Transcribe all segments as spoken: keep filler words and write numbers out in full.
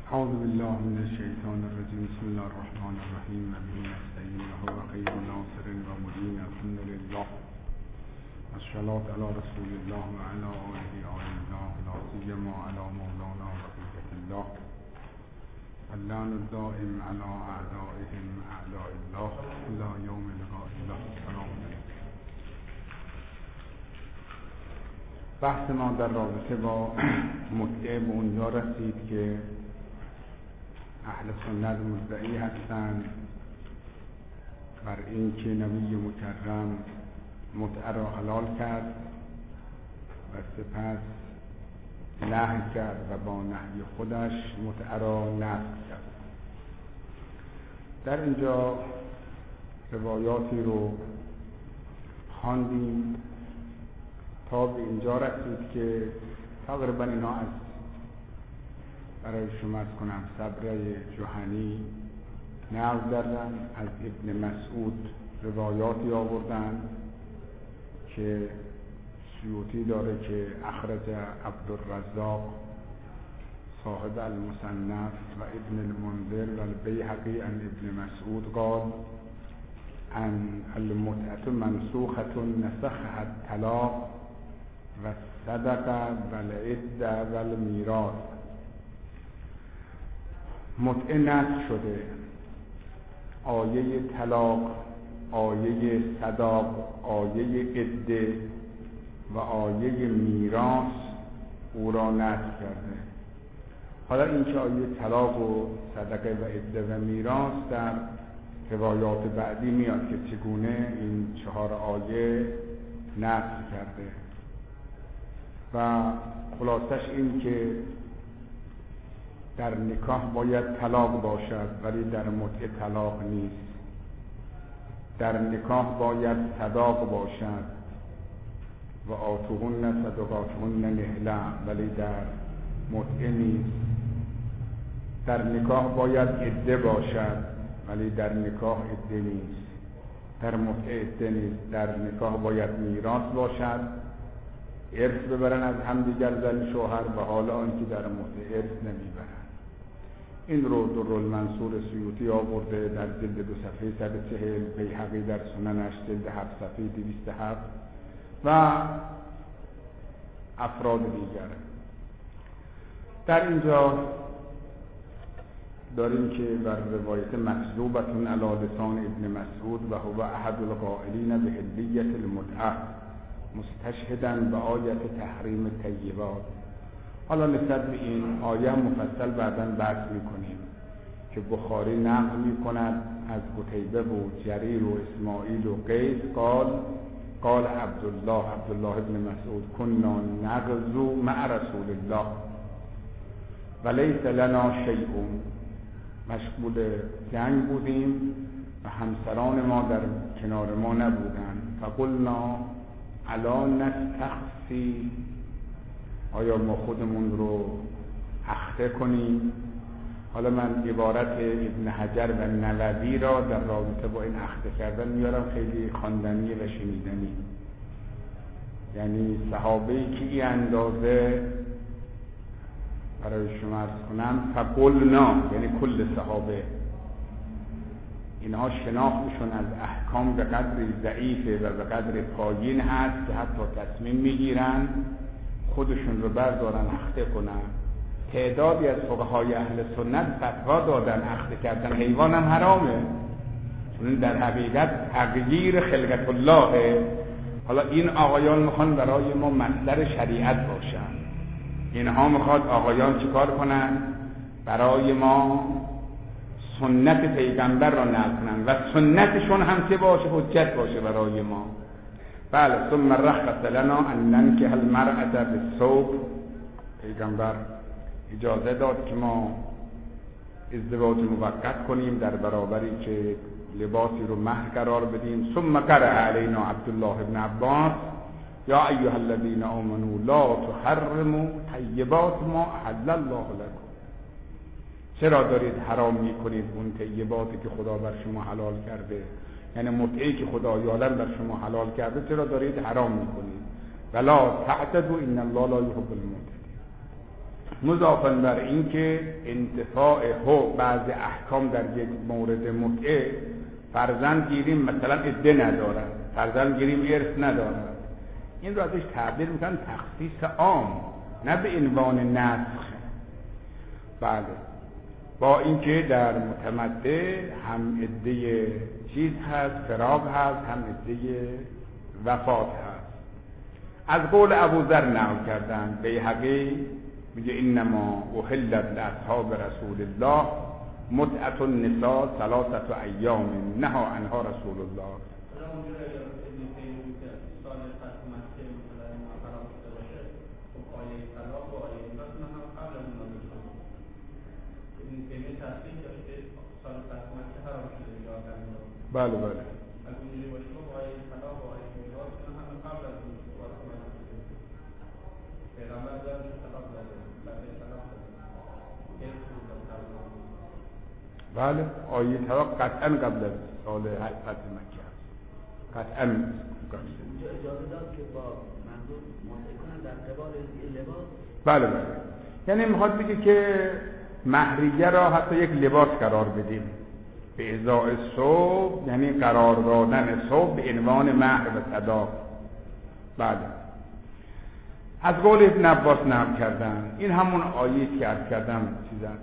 اعوذ بالله من الشیطان الرجیم. بسم الله الرحمن الرحیم. به نستعین و هو خیر ناصر و معین. الحمد لله. الصلاة علی رسول الله و علی آله آل الله، لا سیما علی مولانا بقیة الله. اللعن الدائم علی اعدائهم اعداء الله الی یوم لقاء الله. السلام علیکم. بحث ما در رابطه با متعه به اونجا رسید که اهل سنت مدعی هستند بر این که نبی مکرم متعه را حلال کرد و سپس نهی کرد و با نهی خودش متعه را نسخ کرد. در اینجا روایاتی رو خواندیم تا به اینجا رسید که تقریبا اینا از برای شما از کنم صبره جهنی نقل کردن، از ابن مسعود روایاتی آوردن که سیوطی داره که اخرج عبدالرزاق صاحب المصنف و ابن المنذر و البیهقی عن ابن مسعود قال ان المتعة منسوخة نسخها الطلاق و الصدقه و العده و المیراث. متعه نسخ شده، آیه طلاق، آیه صداق، آیه عده و آیه میراث او را نسخ کرده. حالا این که آیه طلاق و صدقه و عده و میراث در روایات بعدی میاد که چگونه این چهار آیه نسخ کرده و خلاصش این که در نکاح باید طلاق باشد ولی در متعه طلاق نیست. در نکاح باید صداق باشد و آتوهن صدقاتهن نحله ولی در متعه نیست. در نکاح باید عده باشد ولی در نکاح عده نیست. در متعه عده نیست. در نکاح باید میراث باشد، ارث ببرن از همدیگر زن شوهر، و حالا آنکه در متعه ارث نمیبرن. این رو در المنصور سیوطی آورده در جلد دو صفحه صد و چهل، بیهقی در سننش جلد هفت صفحه دویست و هفت و افراد دیگر. در اینجا داریم که بر روایت مکذوبة علی لسان ابن مسعود و هو احد القائلین بحلیة المتعة مستشهدا به آیت تحریم طیبات. حالا نسبت به این آیه مفصل بعداً بحث میکنیم که بخاری نقل میکند از قتیبه و جریر و اسماعیل و قیس قال قال عبدالله عبدالله ابن مسعود کنا نغزو مع رسول الله و لیس لنا شیء. مشغول جنگ بودیم و همسران ما در کنار ما نبودند. فقلنا الا نستخفی، آیا ما خودمون رو اخته کنیم؟ حالا من عبارت ابن حجر و نووی را در رابطه با این اخته کردن میارم، خیلی خواندنی و شنیدنی. یعنی صحابه‌ای که این اندازه برای شما عرض کنم فقلنا، یعنی کل صحابه، اینها شناختشون از احکام به قدری ضعیفه و به قدر پایین هست که حتی تصمیم میگیرن خودشون رو بردارن اخته کنن. تعدادی از فقهای اهل سنت فتوا دادن اخته کردن حیوان هم حرامه، چون در حقیقت تغییر خلقت الله. حالا این آقایان میخوان برای ما مصدر شریعت باشن، اینها میخواد آقایان چیکار کنن؟ برای ما سنت پیغمبر را نقل کنن و سنتشون هم چه باشه؟ حجت باشه برای ما. بله. ثم رخص لنا ان ننكح المرأة بالثوب. پیغمبر اجازه داد که ما ازدواج موقت کنیم در برابری که لباسی رو مهر قرار بدیم. ثم قرأ علینا عبدالله ابن عباس یا ایها الذین آمنوا لا تحرموا طیبات ما احل الله لكم. چرا دارید حرام میکنید اون طیباتی که خدا بر شما حلال کرده؟ یعنی متعه‌ای که خدا یعلم بر شما حلال کرده چرا دارید حرام میکنید؟ ولا تعتدوا ان الله لا يحب المعتدين. مضافاً بر این که انتفاع حق بعض احکام در یک مورد متعه، فرزند گیریم مثلا عده ندارد، فرزند گیریم ارث ندارد، این رو ازش تعبیر میکنن تخصیص عام، نه به عنوان نسخ. بله، با اینکه در متمتع هم عده چیز هست، فراغ هست، هم عده وفات هست. از قول ابوذر نقل کردن بیهقی میگه انما احلت لاصحاب رسول الله متعة النساء ثلاثة ایام نهى عنها رسول الله. بله بله بله آیه طلاق قطعا قبل از سال فتح مکه است، قطعا اجازه داد که با منظور متعه کنن در قبال لباس. بله بله، یعنی میخواد بگه که مهریه را حتی یک لباس قرار بدیم به ازای صبح، یعنی قرار دادن صبح به عنوان مهر و صداق. بله، از قول ابن عباس نقل کردن، این همون آیه که عرض کردم چیزن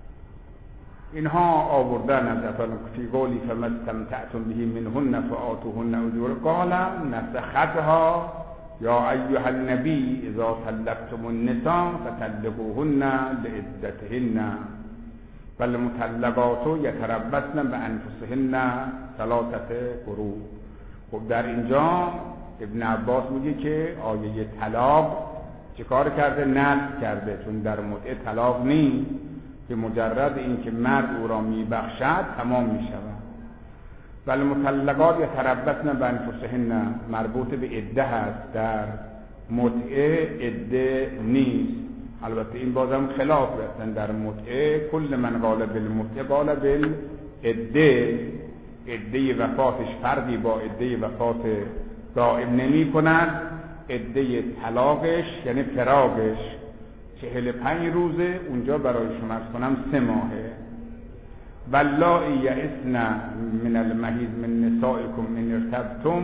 اینها آوردن از افعال فی قولی فما استمتعتم به منهن فآتوهن اجورهن قال نسختها یا ایها النبی اذا طلقتم النساء فطلقوهن لعدتهن والمطلقات یتربصن بانفسهن ثلاثه قروء. خب در اینجا ابن عباس میگه که آیه طلاق چه کار کرده؟ نسخ کرده، چون در متعه طلاق نیست، به مجرد اینکه مرد او را میبخشد تمام میشود. ولی مطلقات یتربصن بانفسهن مربوط به عده هست، در متعه عده نیست. البته این بازم خلاف رفتن، در متعه کل من قال بالمتعه قال بالعده، عده وفاتش فردی با عده وفات دائم نمی کند، عده طلاقش یعنی فراقش چهل پنج روزه، اونجا برای شما ارز کنم سه ماهه. واللائی یئسن من المحیض من نسائکم ان ارتبتم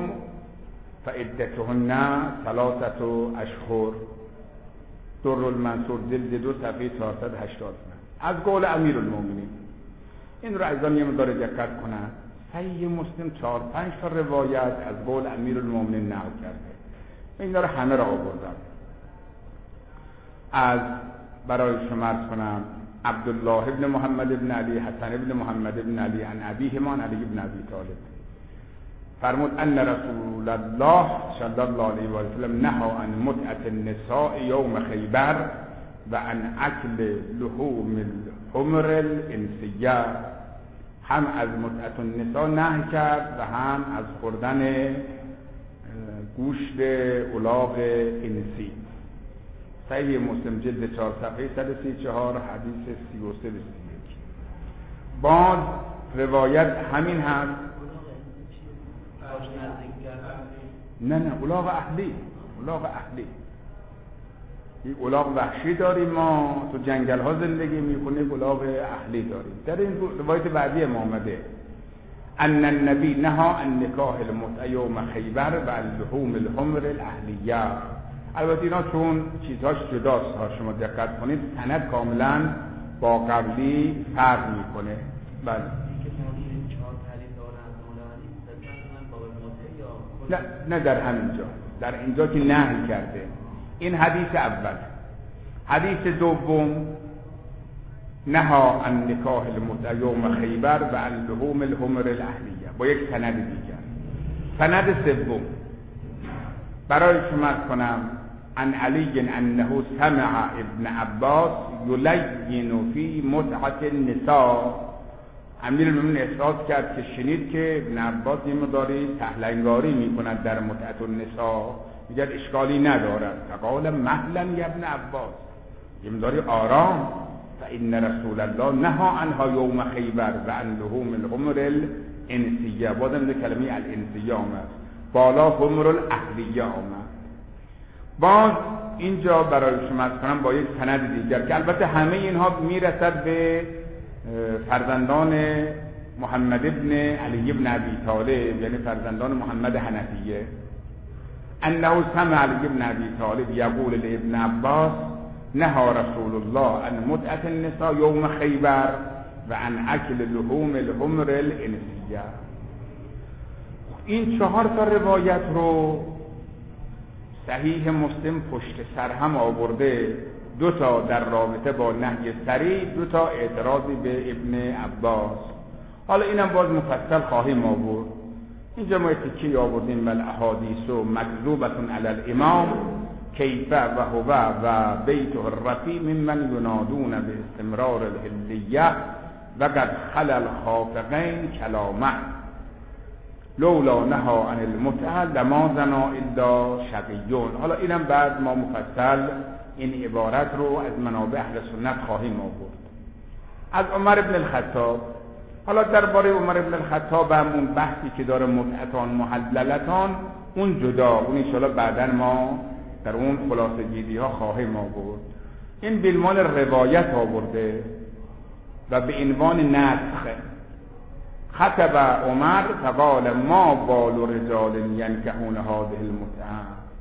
فعدتهن ثلاثة اشهر. در المنصور جلد دو صفحه چهارصد و هشتاد. از قول امیرالمومنین، این رو عزیزان یه مقدار دقت کنند، صحیح مسلم چهار پنج تا روایت از قول امیرالمومنین نقل کرده، این رو همه را آوردم. از برای شما عرض کنم عبدالله ابن محمد ابن علی، حسن ابن محمد ابن علی، عن ابیهما علی ابن ابی طالب فرمود ان رسول الله صلی الله علیه و سلم نهى عن متعة النساء یوم خیبر و عن اکل لحوم الحمر الانسیه. هم از متعة النساء نهی کرد و هم از خوردن گوشت الاغ انسی. صحیح مسلم جلد چهار صفحه صد و سی و چهار حدیث سی و سه و سی و یک. باز روایت همین هست. نه نه الاغ اهلی، الاغ اهلی. این الاغ وحشی داریم ما تو جنگل ها زندگی میکنه، الاغ اهلی داریم. در این روایت بعدی ما آمده ان النبی نهى عن نکاح المتعة یوم خیبر و لحوم الحمر الاهلیه. البته اینا چون چیزهاش جداست ها، شما دقت کنید سند کاملا با قبلی فرق میکنه. بله نه نه در همینجا، در اینجا که نهی کرده. این حدیث اول. حدیث دوم نهى عن نکاح المتعة یوم خیبر و عن لحوم الحمر الاهلیه، با یک سند دیگر. سند سوم برای شما کنم عن علی انه سمع ابن عباس یلین فی متعة النساء. امیرالمومنین احساس کرد که شنید که ابن عباس یه مقداری سهلنگاری میکند در متعة النساء، میگه اشکالی ندارد. فقال مهلا یا ابن عباس، یه مقداری آرام. فان رسول الله نهى عنها یوم خیبر و عن لحوم الحمر الانسیه. بازم کلمه الانسیه آمد، بالا حمر الاهلیه آمد. باز اینجا برای شما عرض کنم با یک سند دیگر که البته همه اینها میرسد به فرزندان محمد ابن علی ابن ابی طالب، یعنی فرزندان محمد حنفیه، انه سمع علی ابن ابی طالب یقول لابن عباس نهى رسول الله عن متعة النساء یوم خیبر و عن اکل لحوم الحمر الانسیه. این چهار تا روایت رو صحیح مسلم پشت سر هم آورده، دو تا در رابطه با نهی صریح، دو تا اعتراضی به ابن عباس. حالا اینم باز مفصل خواهیم آورد. اینجا ما تکی آوردیم بل احادیث و مکذوبتون علی الامام کیف و هو و بیته الرفی ممن ینادون به استمرار الحلیه و قد خل الخافقین کلامه لولا نهى عن المتعه لما زنا الا شقیون. حالا اینم بعد ما مفصل این عبارت رو از منابع اهل سنت خواهیم آورد. از عمر ابن الخطاب، حالا درباره عمر ابن الخطاب هم اون بحثی که داره متعتان محللتان اون جدا، اون انشاءالله بعداً ما در اون خلاصه گیری ها خواهیم آورد. این بالمال روایت آورده و به عنوان نسخ. خطب عمر فقال ما بال رجال ینکحون هذه المتعه،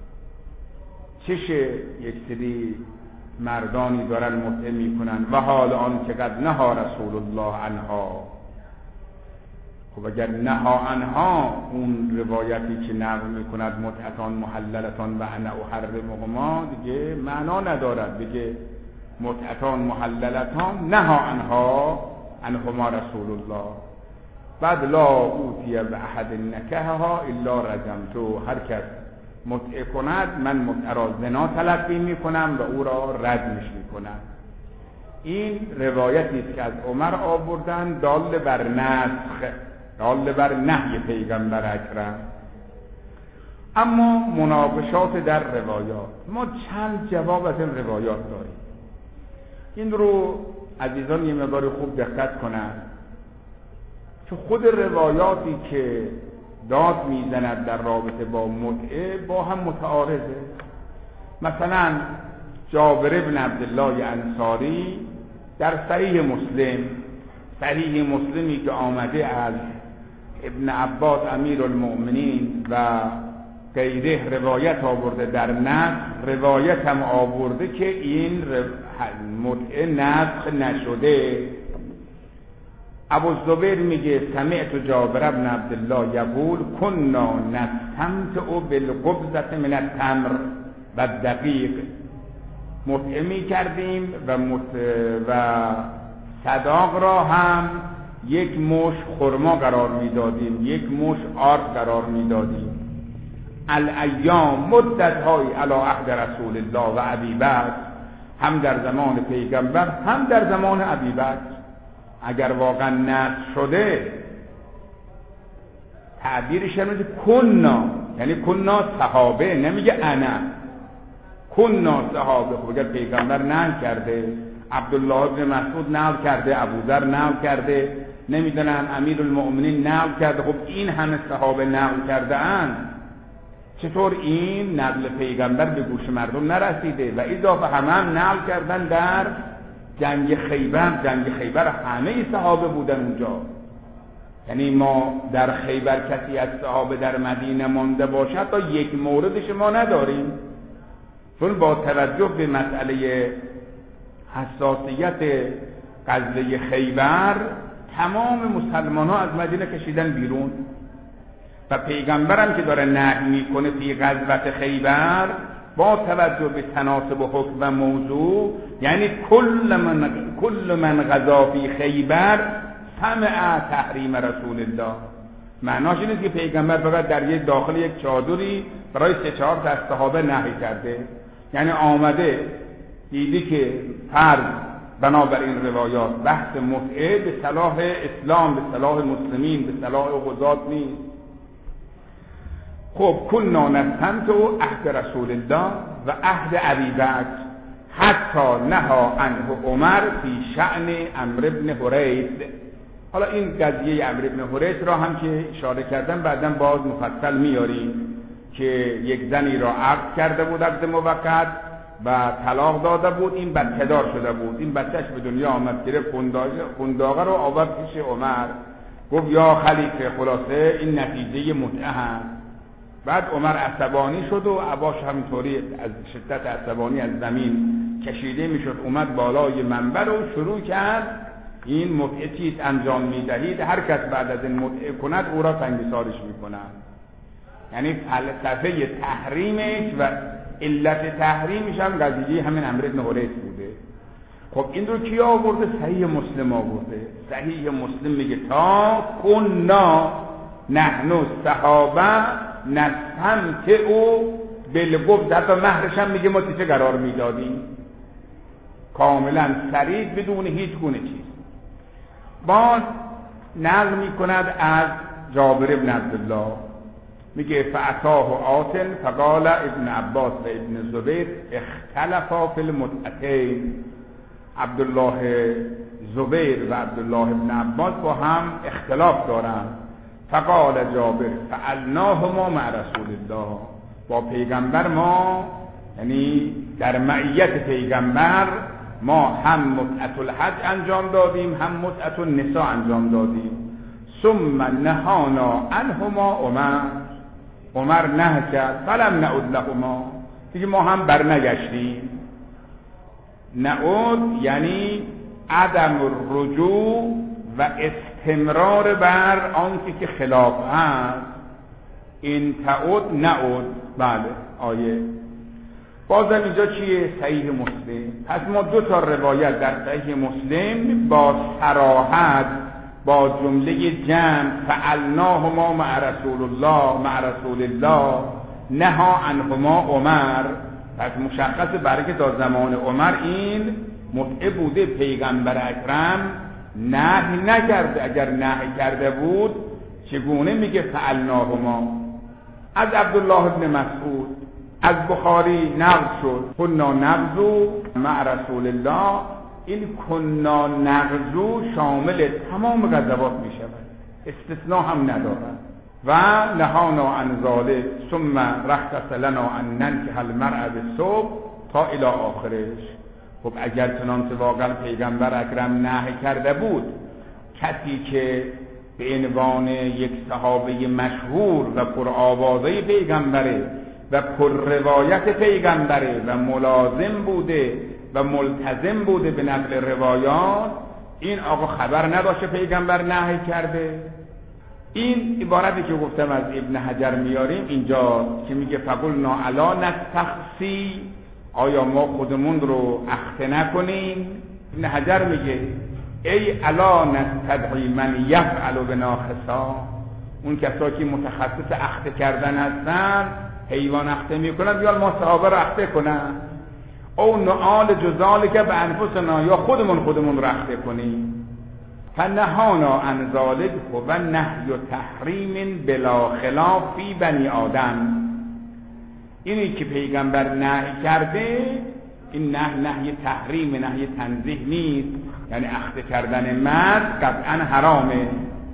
چشه یک سری مردانی دارن متعه میکنن و حال آن که قد نهى رسول الله عنها. خب اگر نهى عنها اون روایتی که نقل میکند متعتان محللتان و انا احرمهما دیگه معنا ندارد، بگه متعتان محللتان نهى عنها عنهما رسول الله. بعد لا اوتی به احد نکحها الا رجمتو، هر کس متعه کند من متعه را زنا تلقی میکنم و او را رجمش میکنم. این روایتی است که از عمر آوردن دال بر نسخ، دال بر نهی پیغمبر اکرم. اما مناقشات در روایات، ما چند جواب از این روایات داریم. این رو عزیزان یه مقدار خوب دقت کنند که خود روایاتی که داد میزند در رابطه با متعه با هم متعارضه. مثلا جابر بن عبدالله انصاری در صحیح مسلم، صحیح مسلمی که آمده از ابن عباس امیر المؤمنین و غیره روایت آورده در نسخ، روایت هم آورده که این متعه نسخ نشده. ابو الزبیر میگه سمعت جابر بن عبدالله یقول كنا نستمتع بالقبضة من التمر و الدقیق، متعه میکردیم و مت... و صداق را هم یک مش خرما قرار میدادیم، یک مش آرد قرار میدادیم. الایام مدت های علی عهد رسول الله و ابی بکر، هم در زمان پیغمبر هم در زمان ابی بکر. اگر واقعا نسخ شده تعبیرش هم کنا، یعنی کنا صحابه، نمیگه انا، کنا صحابه. خب اگر پیغمبر نقل کرده، عبدالله بن مسعود نقل کرده، ابوذر نقل کرده، نمیدونم امیر المؤمنین نقل کرده، خب این همه صحابه نقل کرده اند، چطور این نقل پیغمبر به گوش مردم نرسیده؟ و اضافه همه هم نقل کردن در جنگ خیبر. جنگ خیبر همه صحابه بودن اونجا، یعنی ما در خیبر کسی از صحابه در مدینه مانده باشد تا یک موردش ما نداریم، چون با توجه به مسئله حساسیت غزوه خیبر تمام مسلمان ها از مدینه کشیدن بیرون و پیغمبرم که داره نهی میکنه فی غزوه خیبر با توجه به تناسب و حکم و موضوع، یعنی کل من کل من غزا فی خیبر سمع تحریم رسول الله. معناش اینه که پیغمبر فقط در یک داخل یک چادری برای سه چهار تا از صحابه نهی کرده، یعنی آمده دیدی که فرض بنابر این روایات بحث متعه به صلاح اسلام، به صلاح مسلمین، به صلاح غزات نیست. خب کنا نستمتع عهد رسول الله و عهد ابی بکر حتی نهى عنه عمر فی شأن عمرو بن حریث. حالا این قضیه عمرو بن حریث را هم که اشاره کردم بعداً باز مفصل میاریم که یک زنی را عقد کرده بود عقد موقت و طلاق داده بود، این بچه دار شده بود. این بچهش به دنیا آمد، گرفت قنداقه رو آورد پیش عمر، گفت یا خلیفه خلاصه این نتیجه متعه هست. بعد عمر عصبانی شد و عباس همینطوری از شدت عصبانی از زمین کشیده میشد، اومد بالای منبر و شروع کرد این متعه چیز انجام میدهید، هر کس بعد از این متعه کند او را سنگسارش میکنند. یعنی فلسفه تحریمش و علت تحریمش هم قضیه همین عمرو بن حریث بوده. خب این رو کی آورده؟ صحیح مسلم آورده. صحیح مسلم میگه تا کنا نحن صحابه نستمتع او بالگفت، حتی مهرش هم میگه ما چه قرار میدادیم، کاملا سریع بدون هیچ گونه چیز. باز نقل میکند از جابر بن عبدالله، میگه فاتاه آتن فقال ابن عباس و ابن زبیر اختلفا فی المتعتین. عبدالله زبیر و عبدالله ابن عباس با هم اختلاف دارند. فقال جابر فعلناهما مع رسول الله، با پیغمبر ما، یعنی در معیت پیغمبر ما هم متعت الحج انجام دادیم هم متعت النساء انجام دادیم. ثم نهانا عنهما عمر، عمر نه کرد، فلم نعود لهما، دیگه ما هم برنگشتیم. نعود یعنی عدم الرجوع و استمرار بر آنچه که خلاف هست. این تعود نعود. بله آیه بازم اینجا چیه؟ صحیح مسلم. پس ما دو تا روایت در صحیح مسلم با صراحت با جمله جمع فعلناهما مع رسول الله مع رسول الله نها عنهما عمر. پس مشخص برای که تا زمان عمر این متعه بوده، پیغمبر اکرم نهی نکرده. اگر نهی کرده بود چگونه میگه فعلناهما؟ از عبدالله ابن مسعود از بخاری نقل شد کنا نغزو مع رسول الله. این کنا نغزو شامل تمام غزوات می شود، استثناء هم ندارد. و نهانا عن ذلک ثم رخص لنا ان ننکح المرأة بالصبح تا الی آخرش. خب اگر چنانچه واقعا پیغمبر اکرم نهی کرده بود، کسی که به عنوان یک صحابه مشهور و پرآوازه پیغمبره و پر روایت پیغمبره و ملازم بوده و ملتزم بوده به نقل روایات، این آقا خبر نداشته پیغمبر نهی کرده؟ این عبارتی که گفتم از ابن حجر میاریم اینجا که میگه فقلنا الا نستخسی، آیا ما خودمون رو اخته نکنیم؟ ابن حجر میگه ای الا نستدعی من یفعل بنا خصا، اون کسا که متخصص اخته کردن هستن حیوان اخته میکنن، یا ما صحابه رو اخته کنن، او نعال جزال که به انفسنا، یا خودمون خودمون رو اخته کنیم. فنهانا عن ذلک هو نهی تحریم بلا خلاف فی بنی آدم. اینی که پیغمبر نهی کرده، این نه نهی تحریم، نهی تنزیه نیست، یعنی اخته کردن مرد قطعا حرامه.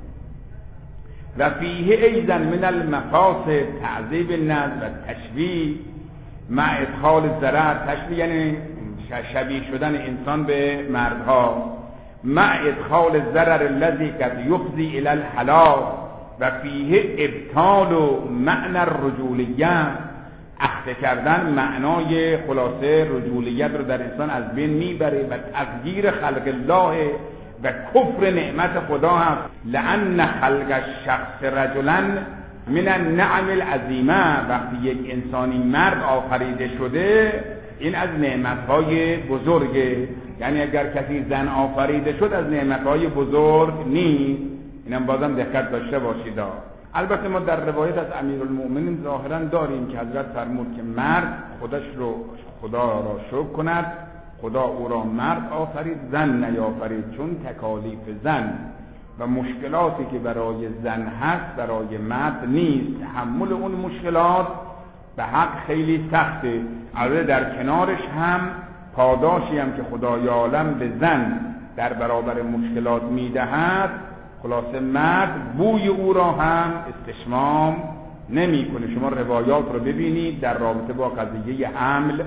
و فیه ایضا من المفاسد تعذیب الناس و تشبیه مع ادخال ضرر. تشبیه یعنی شبیه شدن انسان به مردها، مع ادخال الضرر الذي قد يفضي الى الهلاك. و فیه ابطال و معنی الرجولیت، اخته کردن معنای خلاصه رجولیت رو در انسان از بین میبره و تغییر خلق الله و کفر نعمت خدا هست. لأن خلق الشخص رجلا من النعم العظیمه، وقتی یک انسانی مرد آفریده شده این از نعمتهای بزرگه. یعنی اگر کسی زن آفریده شد از نعمتهای بزرگ نیست. اینم بازم دقت داشته باشید. البته ما در روایت از امیرالمؤمنین ظاهرا داریم که حضرت فرمود که مرد خودش رو خدا را شکر کند، خدا او را مرد آفرید زن نیافرید، چون تکالیف زن و مشکلاتی که برای زن هست برای مرد نیست. تحمل اون مشکلات به حق خیلی سخته. البته در کنارش هم پاداشی هم که خدای عالم به زن در برابر مشکلات میدهد، خلاصه مرد بوی او را هم استشمام نمی کنه. شما روایات رو ببینید در رابطه با قضیه حمل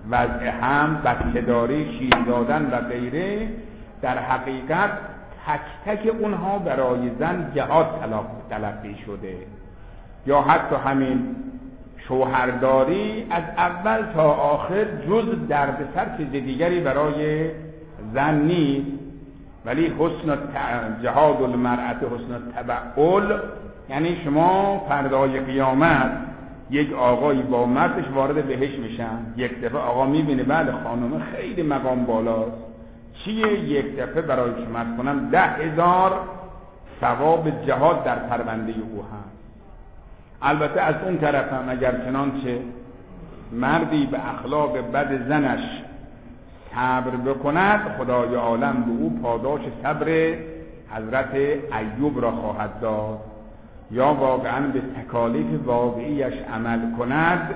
وضع هم، بچه‌داری، شیر دادن و غیره، در حقیقت تک تک اونها برای زن جهاد تلقی شده. یا حتی همین شوهرداری از اول تا آخر جز دردسر چیز دیگری برای زن نیست، ولی حسن جهاد المرأة حسن التبعل، یعنی شما فردای قیامت یک آقایی با مردش وارد بهشت میشن، یک دفعه آقا میبینه بعد خانم خیلی مقام بالاست، چیه؟ یک دفعه برای شما کنم ده هزار ثواب جهاد در پرونده او هست. البته از اون طرف هم اگر چنانچه مردی به اخلاق بد زنش صبر بکند، خدای عالم به او پاداش صبر حضرت ایوب را خواهد داد. یا واقعا به تکالیف واقعیش عمل کند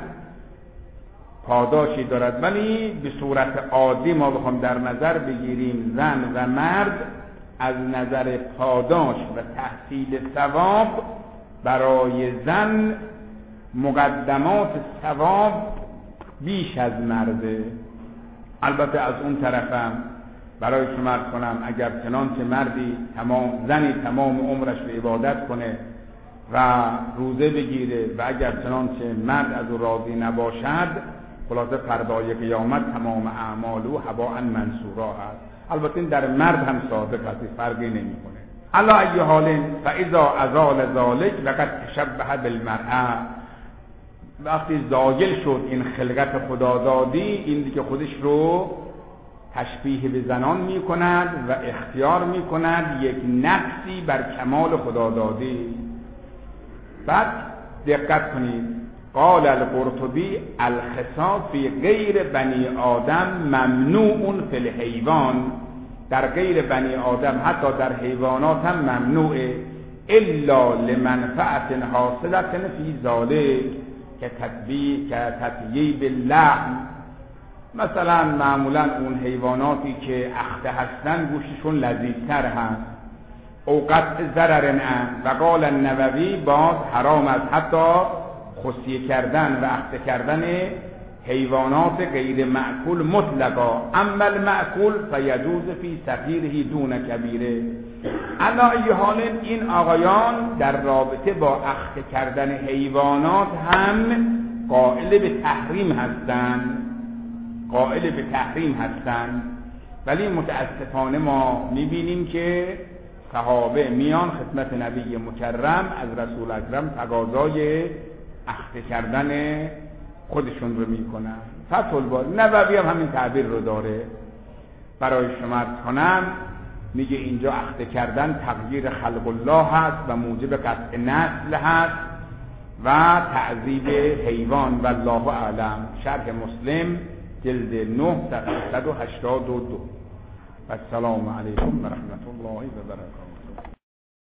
پاداشی دارد. ولی به صورت عادی ما بخوام در نظر بگیریم زن و مرد، از نظر پاداش و تحصیل ثواب برای زن مقدمات ثواب بیش از مرده. البته از اون طرفم برای شما عرض کنم اگر چنانچه مردی تمام زنی تمام عمرش به عبادت کنه و روزه بگیره و اگر چنانچه مرد از او راضی نباشد، خلاصه فردای قیامت تمام اعمال او هباء منثورا است. البته در مرد هم صادق است، فرقی نمیکنه. الا ای حال فاذا ازال ذلک لقد تشبه بالمرأة، وقتی زایل شد این خلقت خدادادی، این دیگه خودش رو تشبیه به زنان می کند و اختیار می کند یک نقصی بر کمال خدادادی. بعد دقت کنید، قال القرطبی الخصاب فی غیر بنی آدم ممنوع فی الحیوان، در غیر بنی آدم حتی در حیوانات هم ممنوعه، الا لمنفعت حاصلت فی ذالک که تطبیع که تطییب اللحم. مثلا معمولا اون حیواناتی که اخته هستن گوشتشون لذیذتر هست، اوقات ضرر ان. و قال النووی باز حرام است حتی خصیه کردن و اخته کردن حیوانات غیر معکول مطلقا، اما المعکول فیجوز فی صغیره دون کبیره. علا ای حال این آقایان در رابطه با اخته کردن حیوانات هم قائل به تحریم هستند، قائل به تحریم هستند. ولی متاسفانه ما میبینیم که صحابه میان خدمت نبی مکرم از رسول اکرم تقاضای اخته کردن خودشون رو میکنن. فتح الباری نووی هم همین تعبیر رو داره. برای شما عرض کنم میگه اینجا اخته کردن تغییر خلق الله هست و موجب قطع نسل هست و تعذیب حیوان. والله اعلم. شرح مسلم جلد نه صفحه صد و هشتاد و دو. و السلام علیکم و رحمت الله و برکاته.